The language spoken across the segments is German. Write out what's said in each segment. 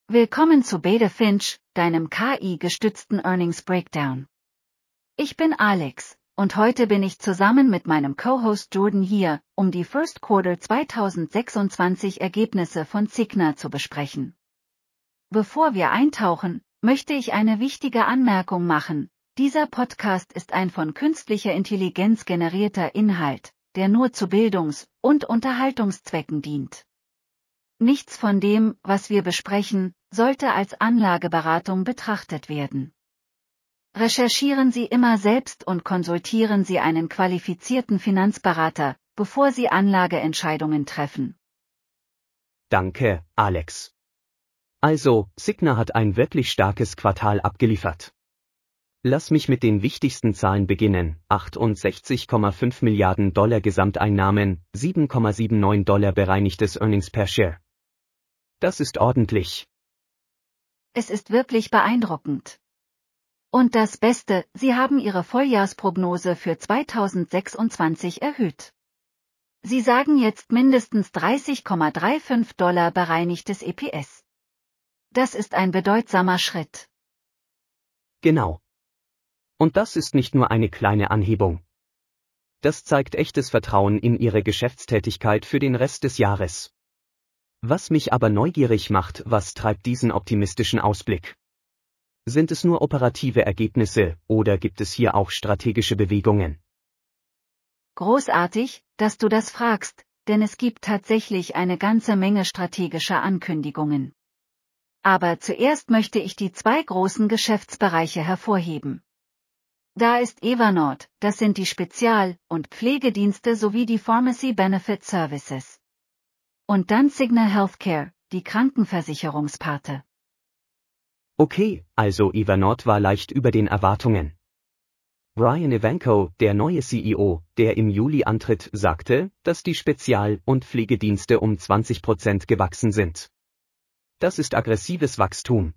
Willkommen zu Bede Finch, deinem KI-gestützten Earnings Breakdown. Ich bin Alex, und heute bin ich zusammen mit meinem Co-Host Jordan hier, um die First Quarter 2026 Ergebnisse von Cigna zu besprechen. Bevor wir eintauchen, möchte ich eine wichtige Anmerkung machen. Dieser Podcast ist ein von künstlicher Intelligenz generierter Inhalt, der nur zu Bildungs- und Unterhaltungszwecken dient. Nichts von dem, was wir besprechen, sollte als Anlageberatung betrachtet werden. Recherchieren Sie immer selbst und konsultieren Sie einen qualifizierten Finanzberater, bevor Sie Anlageentscheidungen treffen. Danke, Alex. Also, Cigna hat ein wirklich starkes Quartal abgeliefert. Lass mich mit den wichtigsten Zahlen beginnen. 68,5 Milliarden Dollar Gesamteinnahmen, $7,79 bereinigtes Earnings per Share. Das ist ordentlich. Es ist wirklich beeindruckend. Und das Beste, Sie haben Ihre Voljahrsprognose für 2026 erhöht. Sie sagen jetzt mindestens $30,35 bereinigtes EPS. Das ist ein bedeutsamer Schritt. Genau. Und das ist nicht nur eine kleine Anhebung. Das zeigt echtes Vertrauen in Ihre Geschäftstätigkeit für den Rest des Jahres. Was mich aber neugierig macht, was treibt diesen optimistischen Ausblick? Sind es nur operative Ergebnisse, oder gibt es hier auch strategische Bewegungen? Großartig, dass du das fragst, denn es gibt tatsächlich eine ganze Menge strategischer Ankündigungen. Aber zuerst möchte ich die zwei großen Geschäftsbereiche hervorheben. Da ist Evernorth, das sind die Spezial- und Pflegedienste sowie die Pharmacy Benefit Services. Und dann Cigna Healthcare, die Krankenversicherungsparte. Okay, also Evernorth war leicht über den Erwartungen. Brian Evanko, der neue CEO, der im Juli antritt, sagte, dass die Spezial- und Pflegedienste um 20% gewachsen sind. Das ist aggressives Wachstum.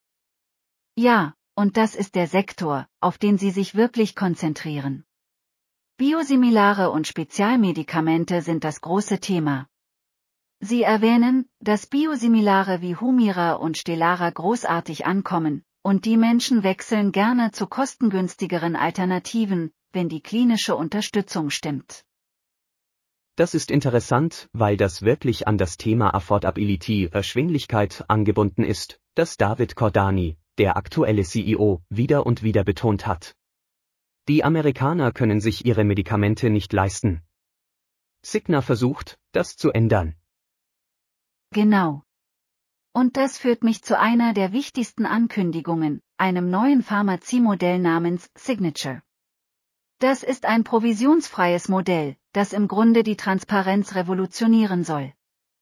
Ja, und das ist der Sektor, auf den sie sich wirklich konzentrieren. Biosimilare und Spezialmedikamente sind das große Thema. Sie erwähnen, dass Biosimilare wie Humira und Stelara großartig ankommen, und die Menschen wechseln gerne zu kostengünstigeren Alternativen, wenn die klinische Unterstützung stimmt. Das ist interessant, weil das wirklich an das Thema Affordability, Erschwinglichkeit angebunden ist, das David Cordani, der aktuelle CEO, wieder und wieder betont hat. Die Amerikaner können sich ihre Medikamente nicht leisten. Cigna versucht, das zu ändern. Genau. Und das führt mich zu einer der wichtigsten Ankündigungen, einem neuen Pharmaziemodell namens Signature. Das ist ein provisionsfreies Modell, das im Grunde die Transparenz revolutionieren soll.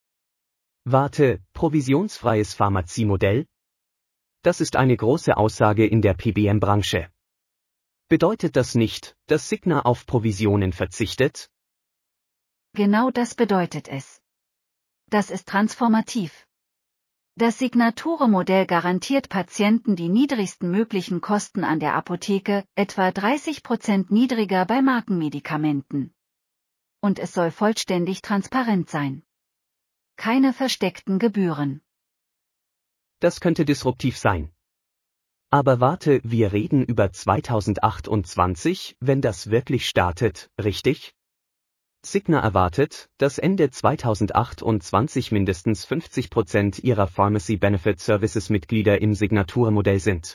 Warte, provisionsfreies Pharmaziemodell? Das ist eine große Aussage in der PBM-Branche. Bedeutet das nicht, dass Cigna auf Provisionen verzichtet? Genau das bedeutet es. Das ist transformativ. Das Signature-Modell garantiert Patienten die niedrigsten möglichen Kosten an der Apotheke, etwa 30% niedriger bei Markenmedikamenten. Und es soll vollständig transparent sein. Keine versteckten Gebühren. Das könnte disruptiv sein. Aber warte, wir reden über 2028, wenn das wirklich startet, richtig? Cigna erwartet, dass Ende 2028 mindestens 50% ihrer Pharmacy Benefit Services Mitglieder im Signature-Modell sind.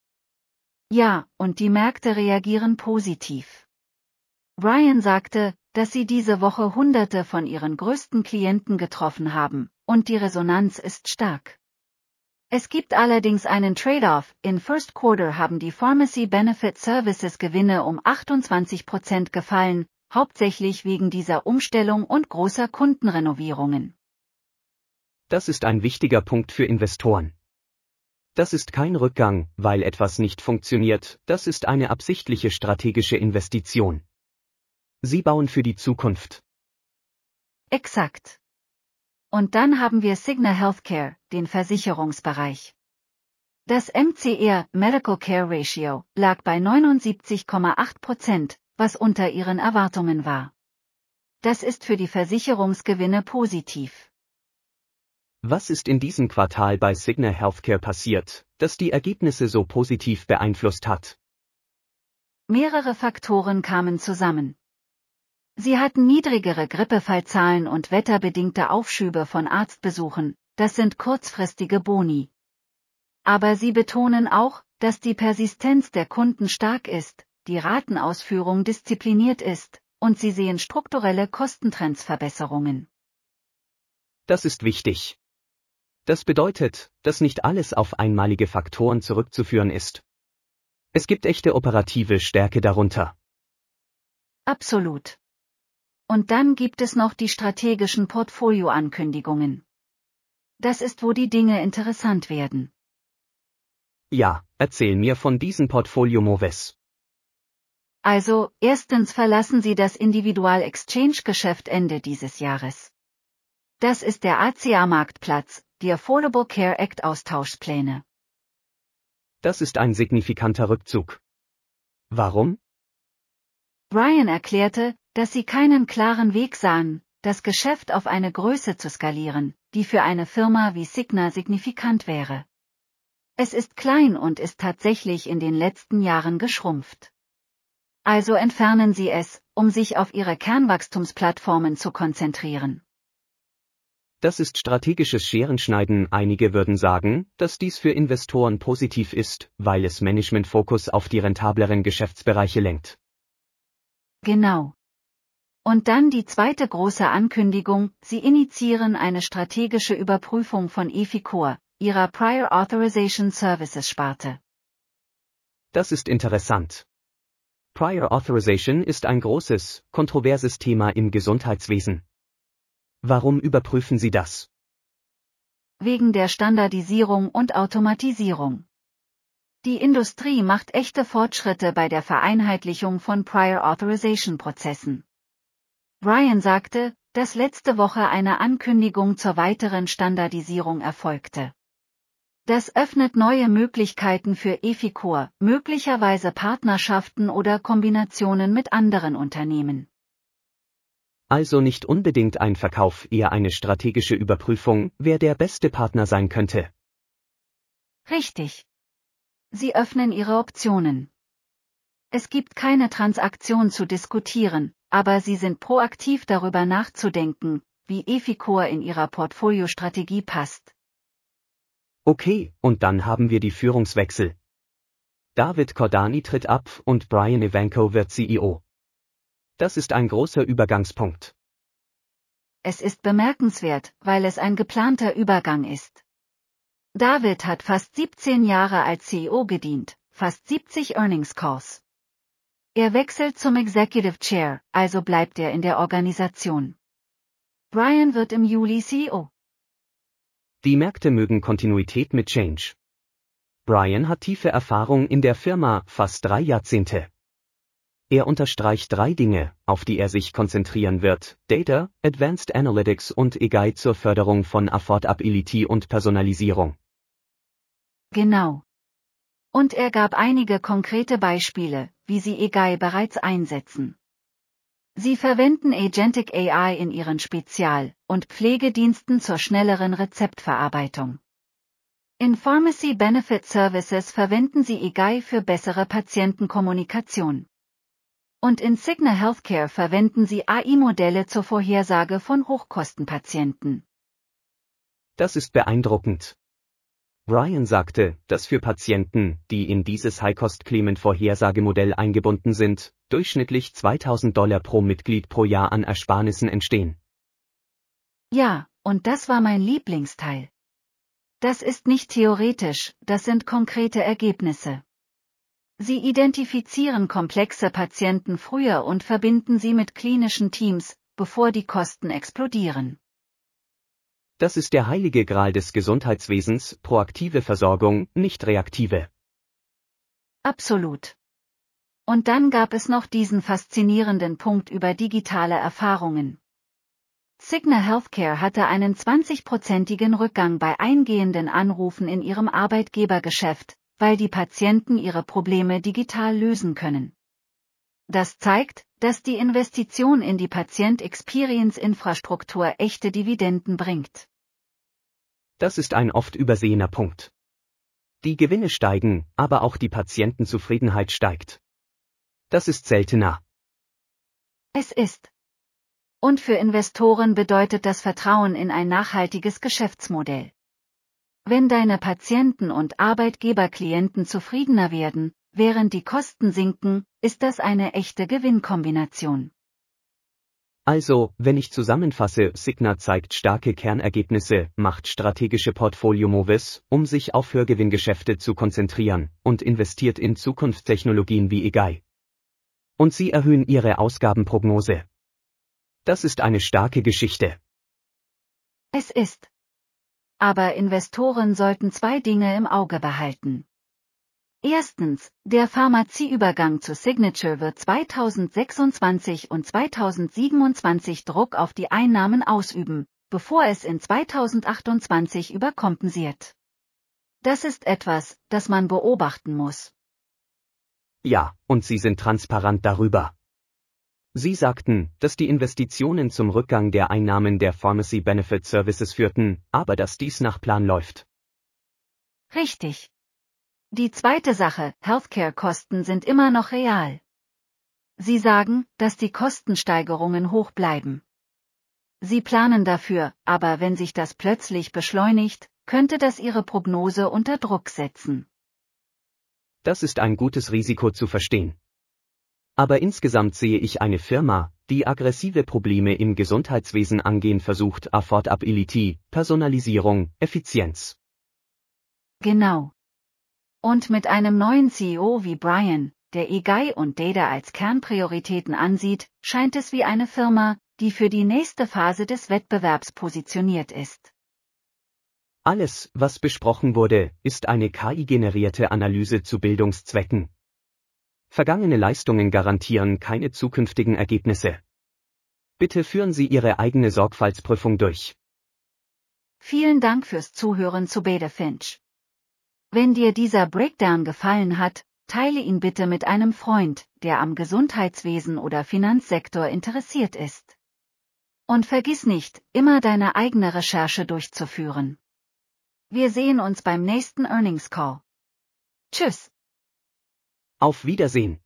Ja, und die Märkte reagieren positiv. Brian sagte, dass sie diese Woche Hunderte von ihren größten Klienten getroffen haben, und die Resonanz ist stark. Es gibt allerdings einen Trade-off. In First Quarter haben die Pharmacy Benefit Services Gewinne um 28% gefallen, hauptsächlich wegen dieser Umstellung und großer Kundenrenovierungen. Das ist ein wichtiger Punkt für Investoren. Das ist kein Rückgang, weil etwas nicht funktioniert, das ist eine absichtliche strategische Investition. Sie bauen für die Zukunft. Exakt. Und dann haben wir Cigna Healthcare, den Versicherungsbereich. Das MCR Medical Care Ratio lag bei 79,8%, was unter ihren Erwartungen war. Das ist für die Versicherungsgewinne positiv. Was ist in diesem Quartal bei Cigna Healthcare passiert, das die Ergebnisse so positiv beeinflusst hat? Mehrere Faktoren kamen zusammen. Sie hatten niedrigere Grippefallzahlen und wetterbedingte Aufschübe von Arztbesuchen, das sind kurzfristige Boni. Aber sie betonen auch, dass die Persistenz der Kunden stark ist, die Ratenausführung diszipliniert ist, und sie sehen strukturelle Kostentrendsverbesserungen. Das ist wichtig. Das bedeutet, dass nicht alles auf einmalige Faktoren zurückzuführen ist. Es gibt echte operative Stärke darunter. Absolut. Und dann gibt es noch die strategischen Portfolioankündigungen. Das ist, wo die Dinge interessant werden. Ja, erzähl mir von diesen Portfolio-Moves. Also, erstens verlassen Sie das Individual-Exchange-Geschäft Ende dieses Jahres. Das ist der ACA-Marktplatz, die Affordable Care Act Austauschpläne. Das ist ein signifikanter Rückzug. Warum? Brian erklärte, dass sie keinen klaren Weg sahen, das Geschäft auf eine Größe zu skalieren, die für eine Firma wie Cigna signifikant wäre. Es ist klein und ist tatsächlich in den letzten Jahren geschrumpft. Also entfernen Sie es, um sich auf Ihre Kernwachstumsplattformen zu konzentrieren. Das ist strategisches Scherenschneiden. Einige würden sagen, dass dies für Investoren positiv ist, weil es Managementfokus auf die rentableren Geschäftsbereiche lenkt. Genau. Und dann die zweite große Ankündigung, Sie initiieren eine strategische Überprüfung von EviCore, Ihrer Prior Authorization Services Sparte. Das ist interessant. Prior Authorization ist ein großes, kontroverses Thema im Gesundheitswesen. Warum überprüfen Sie das? Wegen der Standardisierung und Automatisierung. Die Industrie macht echte Fortschritte bei der Vereinheitlichung von Prior Authorization Prozessen. Brian sagte, dass letzte Woche eine Ankündigung zur weiteren Standardisierung erfolgte. Das öffnet neue Möglichkeiten für EviCore, möglicherweise Partnerschaften oder Kombinationen mit anderen Unternehmen. Also nicht unbedingt ein Verkauf, eher eine strategische Überprüfung, wer der beste Partner sein könnte. Richtig. Sie öffnen Ihre Optionen. Es gibt keine Transaktion zu diskutieren, aber Sie sind proaktiv darüber nachzudenken, wie EviCore in Ihrer Portfoliostrategie passt. Okay, und dann haben wir die Führungswechsel. David Cordani tritt ab und Brian Evanko wird CEO. Das ist ein großer Übergangspunkt. Es ist bemerkenswert, weil es ein geplanter Übergang ist. David hat fast 17 Jahre als CEO gedient, fast 70 Earnings Calls. Er wechselt zum Executive Chair, also bleibt er in der Organisation. Brian wird im Juli CEO. Die Märkte mögen Kontinuität mit Change. Brian hat tiefe Erfahrung in der Firma, fast 3 Jahrzehnte. Er unterstreicht 3 Dinge, auf die er sich konzentrieren wird: Data, Advanced Analytics und AI zur Förderung von Affordability und Personalisierung. Genau. Und er gab einige konkrete Beispiele, wie sie AI bereits einsetzen. Sie verwenden Agentic AI in ihren Spezial- und Pflegediensten zur schnelleren Rezeptverarbeitung. In Pharmacy Benefit Services verwenden sie AI für bessere Patientenkommunikation. Und in Cigna Healthcare verwenden sie AI-Modelle zur Vorhersage von Hochkostenpatienten. Das ist beeindruckend. Brian sagte, dass für Patienten, die in dieses High-Cost-Claimant-Vorhersagemodell eingebunden sind, durchschnittlich $2.000 pro Mitglied pro Jahr an Ersparnissen entstehen. Ja, und das war mein Lieblingsteil. Das ist nicht theoretisch, das sind konkrete Ergebnisse. Sie identifizieren komplexe Patienten früher und verbinden sie mit klinischen Teams, bevor die Kosten explodieren. Das ist der heilige Gral des Gesundheitswesens, proaktive Versorgung, nicht reaktive. Absolut. Und dann gab es noch diesen faszinierenden Punkt über digitale Erfahrungen. Cigna Healthcare hatte einen 20-prozentigen Rückgang bei eingehenden Anrufen in ihrem Arbeitgebergeschäft, weil die Patienten ihre Probleme digital lösen können. Das zeigt, dass die Investition in die Patient-Experience-Infrastruktur echte Dividenden bringt. Das ist ein oft übersehener Punkt. Die Gewinne steigen, aber auch die Patientenzufriedenheit steigt. Das ist seltener. Es ist. Und für Investoren bedeutet das Vertrauen in ein nachhaltiges Geschäftsmodell. Wenn deine Patienten und Arbeitgeberklienten zufriedener werden, während die Kosten sinken, ist das eine echte Gewinnkombination. Also, wenn ich zusammenfasse, Cigna zeigt starke Kernergebnisse, macht strategische Portfolio-Moves, um sich auf Höhergewinngeschäfte zu konzentrieren, und investiert in Zukunftstechnologien wie AI. Und sie erhöhen ihre Ausgabenprognose. Das ist eine starke Geschichte. Es ist. Aber Investoren sollten zwei Dinge im Auge behalten. Erstens, der Pharmazieübergang zu Signature wird 2026 und 2027 Druck auf die Einnahmen ausüben, bevor es in 2028 überkompensiert. Das ist etwas, das man beobachten muss. Ja, und sie sind transparent darüber. Sie sagten, dass die Investitionen zum Rückgang der Einnahmen der Pharmacy Benefit Services führten, aber dass dies nach Plan läuft. Richtig. Die zweite Sache, Healthcare-Kosten sind immer noch real. Sie sagen, dass die Kostensteigerungen hoch bleiben. Sie planen dafür, aber wenn sich das plötzlich beschleunigt, könnte das Ihre Prognose unter Druck setzen. Das ist ein gutes Risiko zu verstehen. Aber insgesamt sehe ich eine Firma, die aggressive Probleme im Gesundheitswesen angehen versucht, Affordability, Personalisierung, Effizienz. Genau. Und mit einem neuen CEO wie Brian, der AI und Data als Kernprioritäten ansieht, scheint es wie eine Firma, die für die nächste Phase des Wettbewerbs positioniert ist. Alles, was besprochen wurde, ist eine KI-generierte Analyse zu Bildungszwecken. Vergangene Leistungen garantieren keine zukünftigen Ergebnisse. Bitte führen Sie Ihre eigene Sorgfaltsprüfung durch. Vielen Dank fürs Zuhören zu Beda Finch. Wenn dir dieser Breakdown gefallen hat, teile ihn bitte mit einem Freund, der am Gesundheitswesen oder Finanzsektor interessiert ist. Und vergiss nicht, immer deine eigene Recherche durchzuführen. Wir sehen uns beim nächsten Earnings Call. Tschüss. Auf Wiedersehen.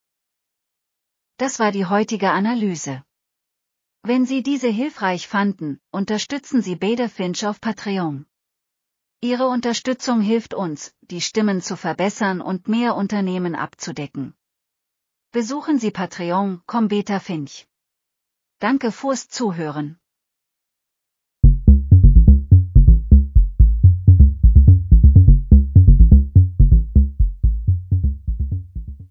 Das war die heutige Analyse. Wenn Sie diese hilfreich fanden, unterstützen Sie Beda Finch auf Patreon. Ihre Unterstützung hilft uns, die Stimmen zu verbessern und mehr Unternehmen abzudecken. Besuchen Sie Patreon.com/Beda Finch. Danke fürs Zuhören.